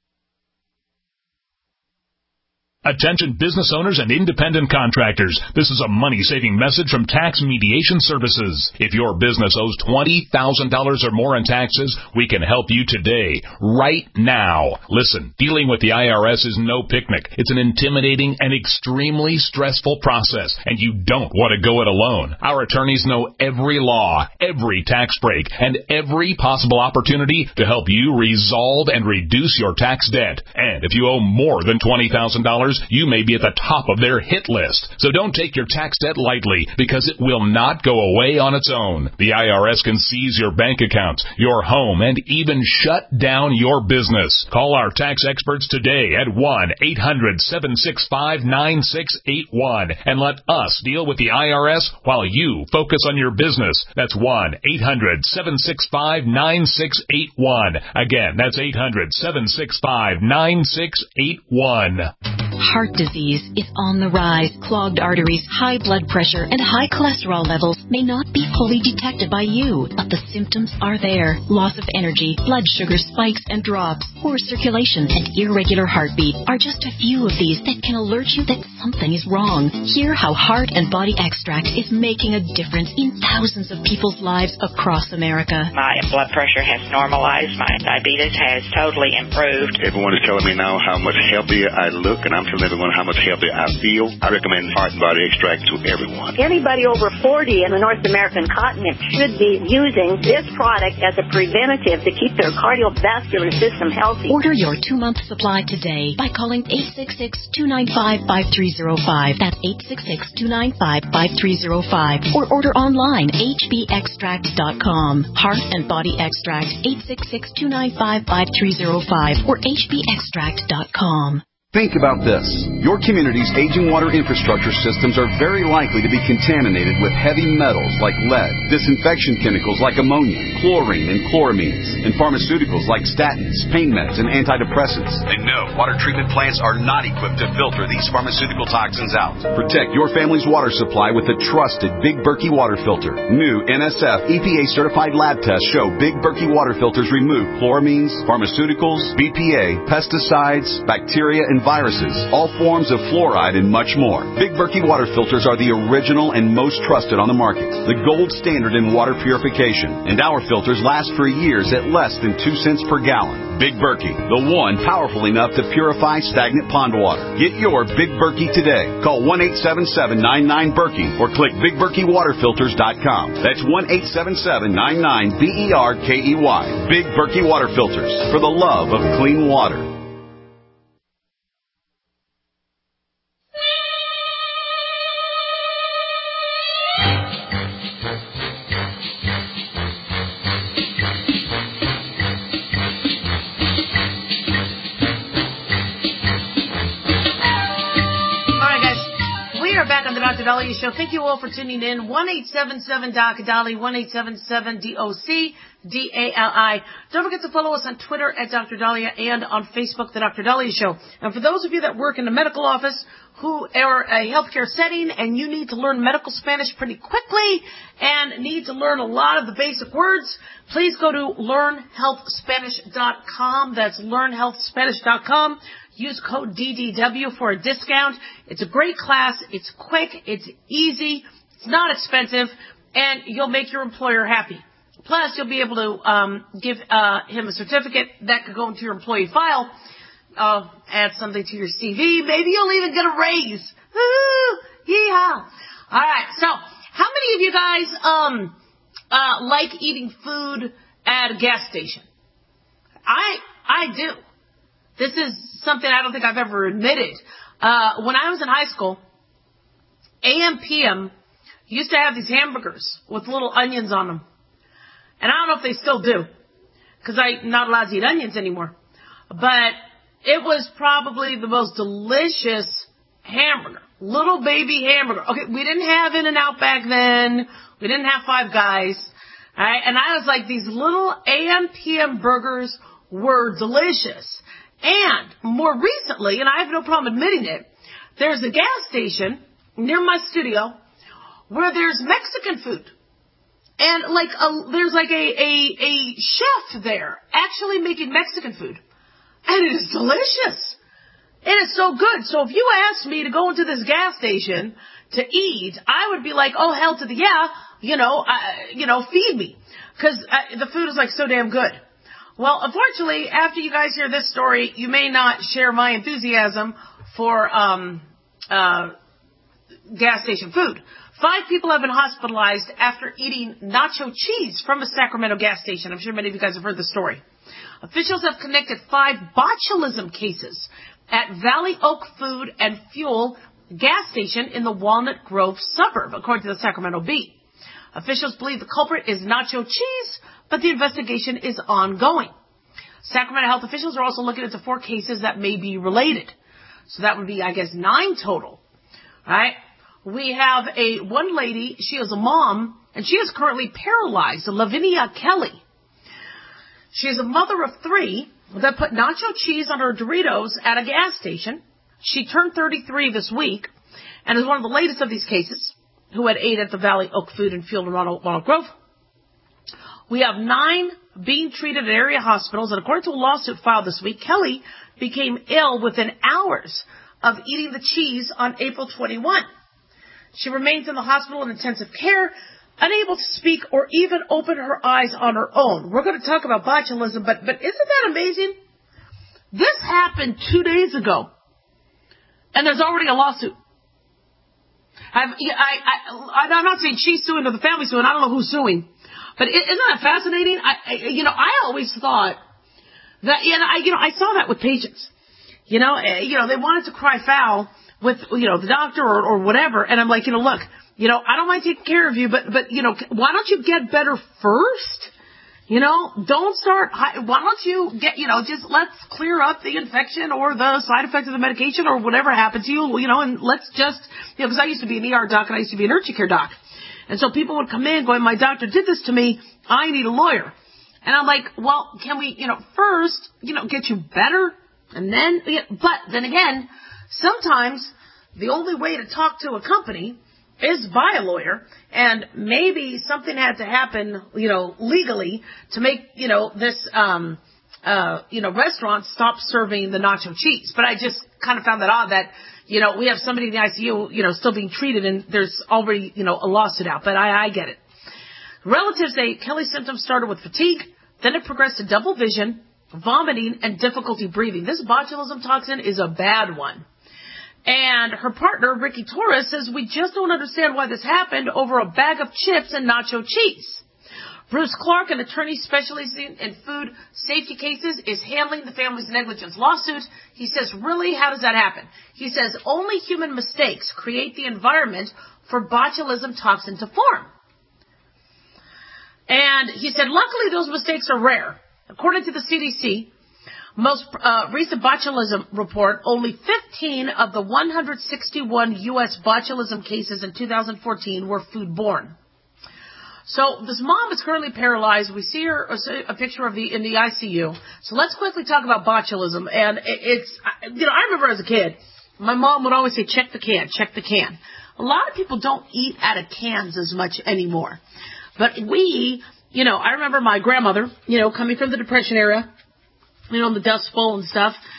Attention business owners and independent contractors. This is a money-saving message from Tax Mediation Services. If your business owes $20,000 or more in taxes, we can help you today, right now. Listen, dealing with the IRS is no picnic. It's an intimidating and extremely stressful process, and you don't want to go it alone. Our attorneys know every law, every tax break, and every possible opportunity to help you resolve and reduce your tax debt. And if you owe more than $20,000, you may be at the top of their hit list. So don't take your tax debt lightly, because it will not go away on its own. The IRS can seize your bank accounts, your home, and even shut down your business. Call our tax experts today at 1-800-765-9681 and let us deal with the IRS while you focus on your business. That's 1-800-765-9681. Again, that's 800-765-9681. Heart disease is on the rise. Clogged arteries, high blood pressure, and high cholesterol levels may not be fully detected by you, but the symptoms are there. Loss of energy, blood sugar spikes and drops, poor circulation, and irregular heartbeat are just a few of these that can alert you that something is wrong. Hear how Heart and Body Extract is making a difference in thousands of people's lives across America. My blood pressure has normalized. My diabetes has totally improved. Everyone is telling me now how much healthier I look, and I'm telling everyone how much healthier I feel. I recommend Heart and Body Extract to everyone. Anybody over 40 in the North American continent should be using this product as a preventative to keep their cardiovascular system healthy. Order your 2-month supply today by calling 866-295-5305. That's 866-295-5305. Or order online, hbextract.com. Heart and Body Extract, 866-295-5305 or hbextract.com. Think about this. Your community's aging water infrastructure systems are very likely to be contaminated with heavy metals like lead, disinfection chemicals like ammonia, chlorine and chloramines, and pharmaceuticals like statins, pain meds, and antidepressants. And no, water treatment plants are not equipped to filter these pharmaceutical toxins out. Protect your family's water supply with the trusted Big Berkey water filter. New NSF EPA-certified lab tests show Big Berkey water filters remove chloramines, pharmaceuticals, BPA, pesticides, bacteria, and viruses, all forms of fluoride, and much more. Big Berkey water filters are the original and most trusted on the market, the gold standard in water purification, and our filters last for years at less than 2 cents per gallon. Big Berkey, the one powerful enough to purify stagnant pond water. Get your Big Berkey today. Call 1-877-99-BERKEY or click BigBerkeyWaterFilters.com. That's 1-877-99-BERKEY. Big Berkey Water Filters, for the love of clean water. Dr. Dahlia Show. Thank you all for tuning in. 1-877-DOC-DALI, 1-877-DOC-DALI. Don't forget to follow us on Twitter at Dr. Dahlia and on Facebook, The Dr. Dahlia Show. And for those of you that work in the medical office who are a healthcare setting and you need to learn medical Spanish pretty quickly and need to learn a lot of the basic words, please go to LearnHealthSpanish.com. That's LearnHealthSpanish.com. Use code DDW for a discount. It's a great class. It's quick. It's easy. It's not expensive. And you'll make your employer happy. Plus, you'll be able to give him a certificate that could go into your employee file. Add something to your CV. Maybe you'll even get a raise. Woo! Yeehaw! All right. So, how many of you guys like eating food at a gas station? I do. This is something I don't think I've ever admitted. When I was in high school, AM PM used to have these hamburgers with little onions on them. And I don't know if they still do, because I'm not allowed to eat onions anymore. But it was probably the most delicious hamburger. Little baby hamburger. Okay, we didn't have In-N-Out back then. We didn't have Five Guys. All right, and I was like, these little AM PM burgers were delicious. And more recently, and I have no problem admitting it, there's a gas station near my studio where there's Mexican food. And there's a chef there actually making Mexican food. And it is delicious. It is so good. So if you asked me to go into this gas station to eat, I would be like, oh, hell to the yeah, feed me. Because the food is like so damn good. Well, unfortunately, after you guys hear this story, you may not share my enthusiasm for gas station food. 5 people have been hospitalized after eating nacho cheese from a Sacramento gas station. I'm sure many of you guys have heard the story. Officials have connected 5 botulism cases at Valley Oak Food and Fuel gas station in the Walnut Grove suburb, according to the Sacramento Bee. Officials believe the culprit is nacho cheese, but the investigation is ongoing. Sacramento health officials are also looking into 4 cases that may be related. So that would be, I guess, 9 total. All right. We have one lady, she is a mom, and she is currently paralyzed, Lavinia Kelly. She is a mother of 3 that put nacho cheese on her Doritos at a gas station. She turned 33 this week and is one of the latest of these cases who had ate at the Valley Oak Food and Fuel in Walnut Grove. We have 9 being treated at area hospitals, and according to a lawsuit filed this week, Kelly became ill within hours of eating the cheese on April 21. She remains in the hospital in intensive care, unable to speak or even open her eyes on her own. We're going to talk about botulism, but isn't that amazing? This happened 2 days ago, and there's already a lawsuit. I'm not saying she's suing or the family's suing. I don't know who's suing. But isn't that fascinating? I always thought that, I saw that with patients. They wanted to cry foul with, the doctor or whatever. And I'm like, look, I don't mind taking care of you, but why don't you get better first? Don't start, why don't you get, just let's clear up the infection or the side effects of the medication or whatever happened to you, and let's just, because I used to be an ER doc and I used to be an urgent care doc. And so people would come in going, my doctor did this to me, I need a lawyer. And I'm like, well, can we, first, get you better? And then, but then again, sometimes the only way to talk to a company is by a lawyer, and maybe something had to happen, legally to make, this, restaurant stop serving the nacho cheese. But I just kind of found that odd that, we have somebody in the ICU, still being treated, and there's already, a lawsuit out. But I get it. Relatives say Kelly's symptoms started with fatigue, then it progressed to double vision, vomiting, and difficulty breathing. This botulism toxin is a bad one. And her partner, Ricky Torres, says, we just don't understand why this happened over a bag of chips and nacho cheese. Bruce Clark, an attorney specializing in food safety cases, is handling the family's negligence lawsuit. He says, really, how does that happen? He says, only human mistakes create the environment for botulism toxin to form. And he said, luckily, those mistakes are rare. According to the CDC, most recent botulism report, only 15 of the 161 U.S. botulism cases in 2014 were foodborne. So this mom is currently paralyzed. We see her a picture of in the ICU. So let's quickly talk about botulism. And it's, I remember as a kid, my mom would always say, check the can, check the can. A lot of people don't eat out of cans as much anymore. But we, I remember my grandmother, coming from the Depression era, in the Dust Bowl and stuff.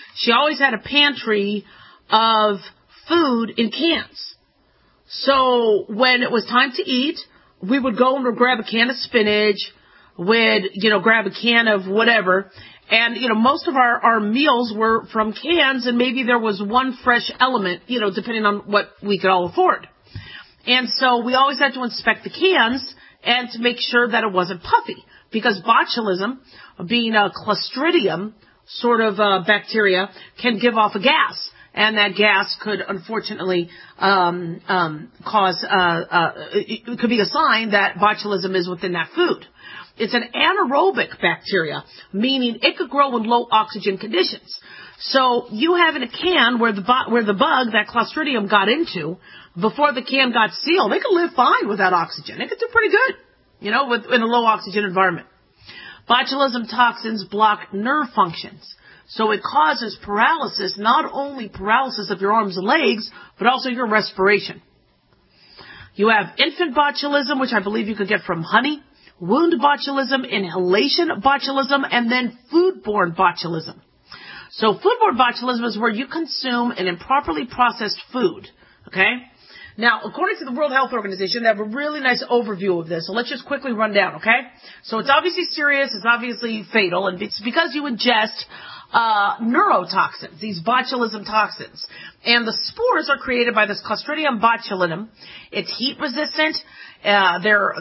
she always had a pantry of food in cans. So when it was time to eat, we would go and grab a can of spinach, grab a can of whatever. And, most of our meals were from cans, and maybe there was one fresh element, depending on what we could all afford. And so we always had to inspect the cans and to make sure that it wasn't puffy, because botulism, being a Clostridium sort of bacteria, can give off a gas. And that gas could unfortunately cause, it could be a sign that botulism is within that food. It's an anaerobic bacteria, meaning it could grow in low oxygen conditions. So you have in a can where the bug, that Clostridium, got into, before the can got sealed, they could live fine without oxygen. They could do pretty good, in a low oxygen environment. Botulism toxins block nerve functions. So it causes paralysis, not only paralysis of your arms and legs, but also your respiration. You have infant botulism, which I believe you could get from honey, wound botulism, inhalation botulism, and then foodborne botulism. So foodborne botulism is where you consume an improperly processed food, okay? Now, according to the World Health Organization, they have a really nice overview of this. So let's just quickly run down, okay? So it's obviously serious, it's obviously fatal, and it's because you ingest neurotoxins, these botulism toxins. And the spores are created by this Clostridium botulinum. It's heat resistant. They're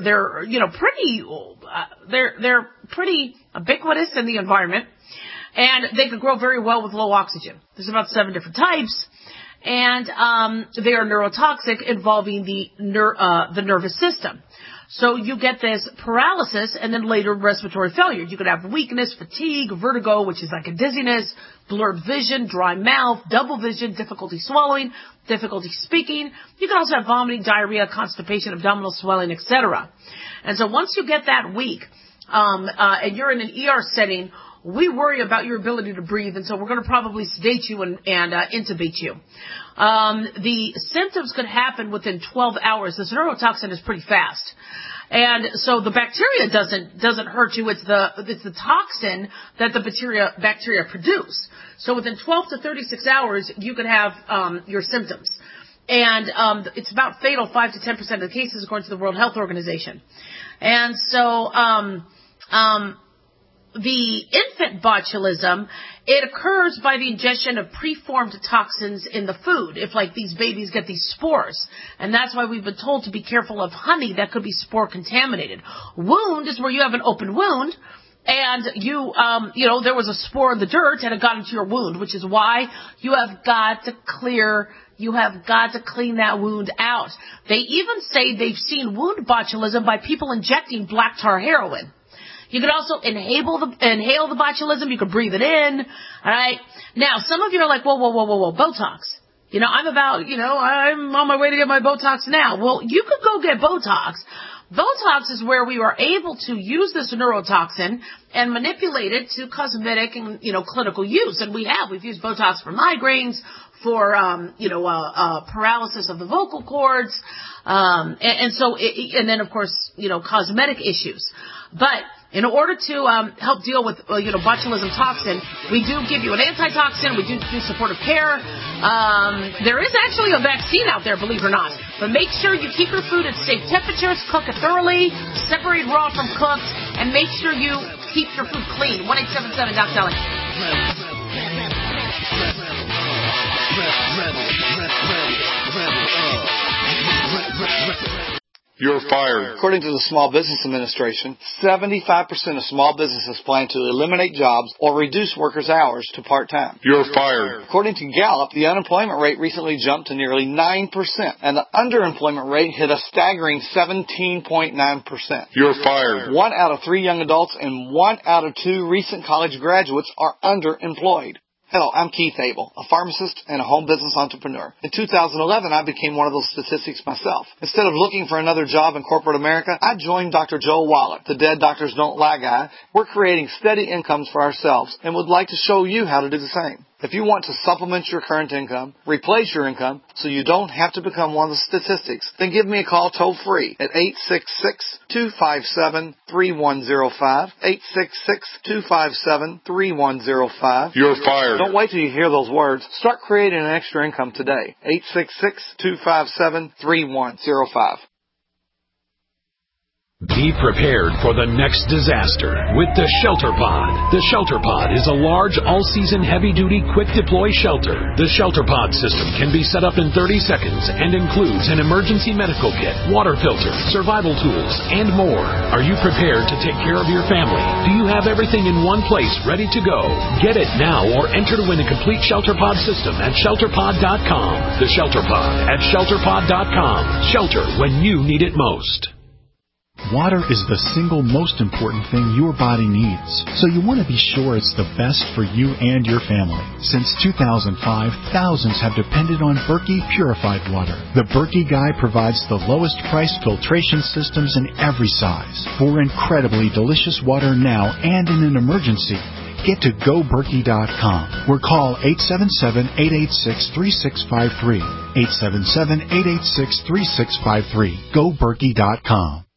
pretty ubiquitous in the environment, and they could grow very well with low oxygen. There's about 7 different types, and they are neurotoxic, involving the nervous system. So you get this paralysis and then later respiratory failure. You could have weakness, fatigue, vertigo, which is like a dizziness, blurred vision, dry mouth, double vision, difficulty swallowing, difficulty speaking. You can also have vomiting, diarrhea, constipation, abdominal swelling, etc. And so once you get that weak, and you're in an ER setting, we worry about your ability to breathe, and so we're going to probably sedate you and intubate you. The symptoms could happen within 12 hours. This neurotoxin is pretty fast. And so the bacteria doesn't hurt you. It's the toxin that the bacteria produce. So within 12 to 36 hours, you could have your symptoms. And it's about fatal 5 to 10% of the cases, according to the World Health Organization. And so the infant botulism, it occurs by the ingestion of preformed toxins in the food, if like these babies get these spores. And that's why we've been told to be careful of honey that could be spore contaminated. Wound is where you have an open wound, and there was a spore in the dirt and it got into your wound, which is why you have got to clean that wound out. They even say they've seen wound botulism by people injecting black tar heroin. You could also inhale the botulism. You could breathe it in. All right. Now, some of you are like, whoa, Botox. I'm on my way to get my Botox now. Well, you could go get Botox. Botox is where we are able to use this neurotoxin and manipulate it to cosmetic and, clinical use. And we've used Botox for migraines, for, paralysis of the vocal cords, and then of course, cosmetic issues. But in order to help deal with botulism toxin, we do give you an antitoxin. We do supportive care. There is actually a vaccine out there, believe it or not. But make sure you keep your food at safe temperatures, cook it thoroughly, separate raw from cooked, and make sure you keep your food clean. 1-877-DOC-SELLING. You're fired. According to the Small Business Administration, 75% of small businesses plan to eliminate jobs or reduce workers' hours to part-time. You're fired. According to Gallup, the unemployment rate recently jumped to nearly 9%, and the underemployment rate hit a staggering 17.9%. You're fired. 1 out of 3 young adults and 1 out of 2 recent college graduates are underemployed. Hello, I'm Keith Abel, a pharmacist and a home business entrepreneur. In 2011, I became one of those statistics myself. Instead of looking for another job in corporate America, I joined Dr. Joe Wallach, the Dead Doctors Don't Lie guy. We're creating steady incomes for ourselves and would like to show you how to do the same. If you want to supplement your current income, replace your income, so you don't have to become one of the statistics, then give me a call toll-free at 866-257-3105, 866-257-3105. You're fired. Don't wait till you hear those words. Start creating an extra income today. 866-257-3105. Be prepared for the next disaster with the Shelter Pod. The Shelter Pod is a large, all-season, heavy-duty, quick-deploy shelter. The Shelter Pod system can be set up in 30 seconds and includes an emergency medical kit, water filter, survival tools, and more. Are you prepared to take care of your family? Do you have everything in one place ready to go? Get it now or enter to win a complete Shelter Pod system at ShelterPod.com. The Shelter Pod at ShelterPod.com. Shelter when you need it most. Water is the single most important thing your body needs, so you want to be sure it's the best for you and your family. Since 2005, thousands have depended on Berkey purified water. The Berkey Guy provides the lowest price filtration systems in every size. For incredibly delicious water now and in an emergency, get to GoBerkey.com or call 877-886-3653. 877-886-3653. GoBerkey.com.